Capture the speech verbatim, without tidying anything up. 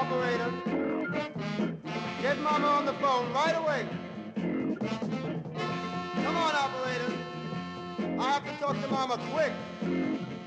operator. Get Mama on the phone right away. Come on, operator. I have to talk to Mama quick.